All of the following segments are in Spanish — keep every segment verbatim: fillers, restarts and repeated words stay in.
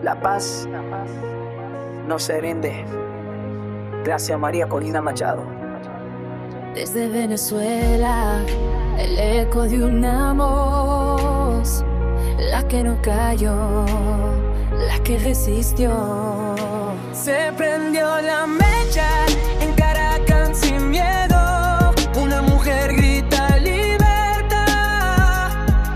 La paz no se rinde. Gracias María Corina Machado. Desde Venezuela, el eco de una voz, la que no cayó, la que resistió. Se prendió la mecha en Caracas sin miedo. Una mujer grita libertad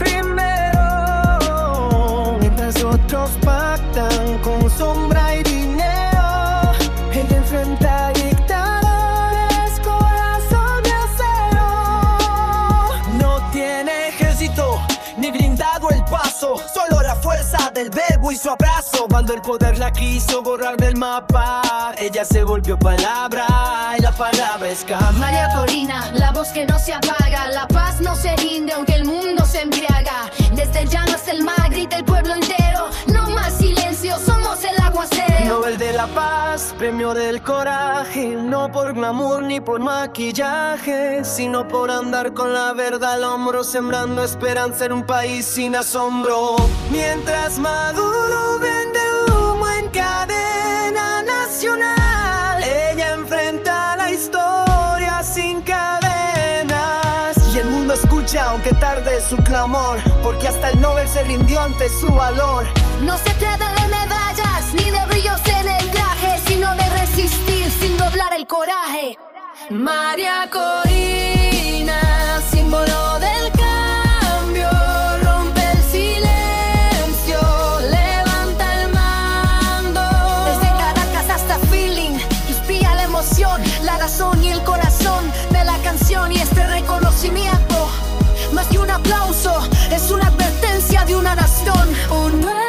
primero, mientras otros pactan con sombra y dinero. Ella enfrenta dictadores, corazón de acero. No tiene ejército ni blindado el paso, solo la fuerza del verbo y su abrazo. Cuando el poder la quiso borrar del mapa, ella se volvió palabra y la palabra es cama. María Corina, la voz que no se apaga. La paz no se rinde aunque el mundo se embriaga. Desde el llano hasta el mar grita el pueblo entero. No más silencio, somos el aguacero. Nobel de la paz, premio del coraje. No por glamour ni por maquillaje, sino por andar con la verdad al hombro, sembrando esperanza en un país sin asombro. Mientras Maduro vende humo en cadena nacional, ella enfrenta la historia sin cadenas. Y el mundo escucha aunque tarde su clamor, porque hasta el Nobel se rindió ante su valor. No se trata de medallas ni de brillos en el traje, sino de resistir sin doblar el coraje. María Corina, símbolo del cambio, rompe el silencio, levanta el mando. Desde Caracas hasta Feeling, inspira la emoción, la razón y el corazón de la canción. Y este reconocimiento, más que un aplauso, es una advertencia de una nación. Un buen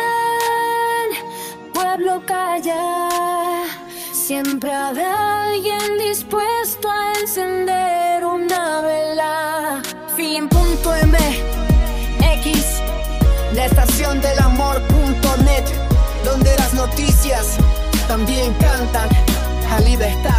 pueblo calla, siempre habrá alguien dispuesto a encender una vela. Fin punto M X, La estación del amor punto net, donde las noticias también cantan a libertad.